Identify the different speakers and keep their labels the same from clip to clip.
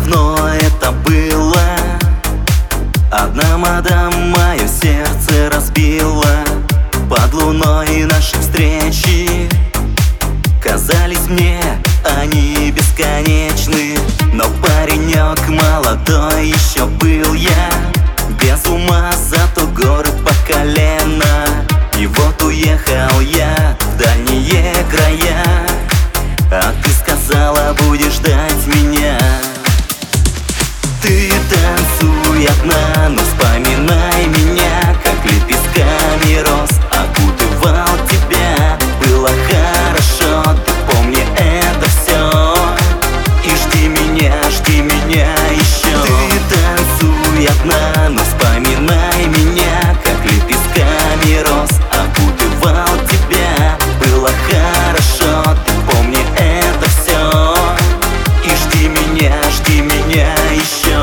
Speaker 1: давно это было. Одна мадам мое сердце разбила. Под луной наши встречи казались мне они бесконечны. Но паренек молодой еще был я, без ума, зато город по колено. И вот уехал я в дальние края, а ты сказала, будешь ждать меня. Ты танцуй одна, но вспоминай меня, как лепестками роз окутывал тебя. Было хорошо, ты помни это все, и жди меня еще. Ты танцуй одна, но вспоминай меня, как лепестками роз окутывал тебя. Было хорошо, ты помни это все, и жди меня еще.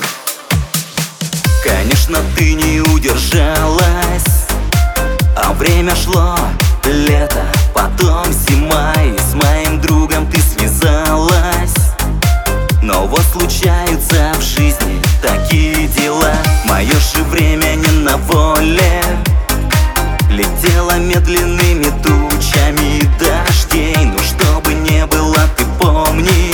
Speaker 1: Конечно, ты не удержалась, а время шло, лето, потом зима, и с моим другом ты связалась. Но вот случаются в жизни такие дела. Мое же время не на воле, летело медленными тучами дождей. Но что бы не было, ты помни,